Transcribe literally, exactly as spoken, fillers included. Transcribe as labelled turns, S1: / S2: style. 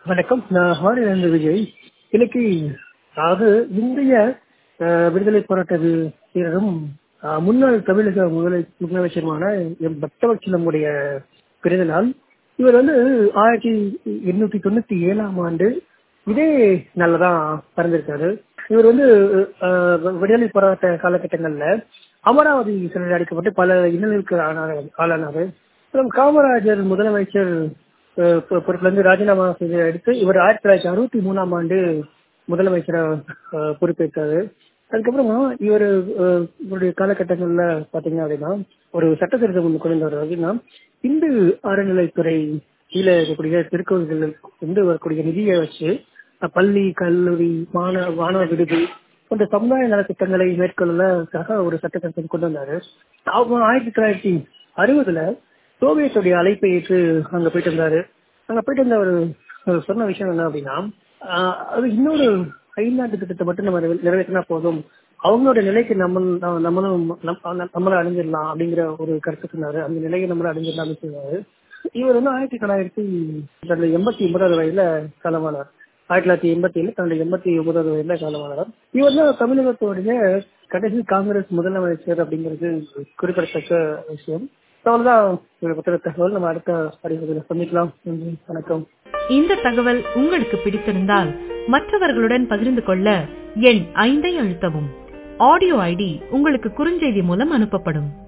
S1: வணக்கம். நான் ஹாரிலிருந்து விஜய். இன்னைக்கு அதாவது இந்திய அஹ், விடுதலை போராட்ட வீ- வீரரும் அஹ், முன்னாள் தமிழக முதலை முதலமைச்சருமான எம் பக்தவச்சலமுடைய பிறந்த நாள். இவர் வந்து ஆயிரத்தி எண்ணூத்தி தொண்ணூத்தி ஏழாம் ஆண்டு இதே நாள்லதான் பிறந்திருக்காரு. இவர் வந்து அஹ், விடுதலை போராட்ட காலகட்டங்கள்ல அமராவதி சிறையில் அடைக்கப்பட்டு பல இன்னலுக்கு ஆனார் ஆளானாரு. அப்புறம் காமராஜர் முதலமைச்சர் அஹ் பொ- பொறுப்புல இருந்து ராஜினாமா செய்த அடுத்து இவர் ஆயிரத்தி தொள்ளாயிரத்தி அறுபத்தி மூணாம் ஆண்டு முதலமைச்சரா அஹ், பொறுப்பேற்றாரு. அதுக்கப்புறமா இவர் அஹ், இவருடைய காலகட்டங்கள்ல பாத்தீங்க அப்படின்னா ஒரு சட்ட திருத்தம் ஒன்று கொண்டு வர்றாரு. அப்படின்னா இந்து அறநிலைத்துறை கீழே இருக்கக்கூடிய திருக்கோவில்களுக்கு கொண்டு வரக்கூடிய நிதியை வச்சு அஹ், பள்ளி கல்லூரி மாணவ மாணவ விடுதி போன்ற சமுதாய நலத்திட்டங்களை மேற்கொள்ளக்காக ஒரு சட்ட திருத்தம் கொண்டு வந்தாரு. அவங்க ஆயிரத்தி தொள்ளாயிரத்தி அறுபதுல சோவியத்துடைய அழைப்பை ஏற்று அங்க போயிட்டு இருந்தாரு. அங்க போயிட்டு இருந்த ஒரு ஒரு சொன்ன விஷயம் என்ன அப்படின்னா ஆஹ் அது இன்னொரு ஐந்தாண்டு திட்டத்தை மட்டும் நம்ம நிறைவே- நிறைவேற்றினா போதும், அவங்களோட நிலைக்கு நம்ம நம்ம- நம்மளும் நம்ம- நம்மள அடைஞ்சிடலாம் அப்படிங்கிற ஒரு கருத்து சொன்னாரு. அந்த நிலையை நம்மள அடைஞ்சிடலாம் சொன்னாரு. இவர் வந்து ஆயிரத்தி தொள்ளாயிரத்தி தன்னுடைய எண்பத்தி ஒன்பதாவது வயதுல காலமானார். ஆயிரத்தி தொள்ளாயிரத்தி எண்பத்தி ஏழு தன்னுடைய எண்பத்தி ஒன்பதாவது வயதுல காலமானார். இவர் தான் தமிழகத்துடைய கடைசி காங்கிரஸ் முதலமைச்சர் அப்படிங்கிறது குறிப்பிடத்தக்க விஷயம். அவ்வளவுதான் ஒரு புத்தக தகவல். நம்ம அடுத்த அறிவுரையில சந்திக்கலாம். நன்றி, வணக்கம்.
S2: இந்த தகவல் உங்களுக்கு பிடித்திருந்தால் மற்றவர்களுடன் பகிர்ந்து கொள்ள எண் ஐந்தை அழுத்தவும். ஆடியோ ஐடி உங்களுக்கு குறுஞ்செய்தி மூலம் அனுப்பப்படும்.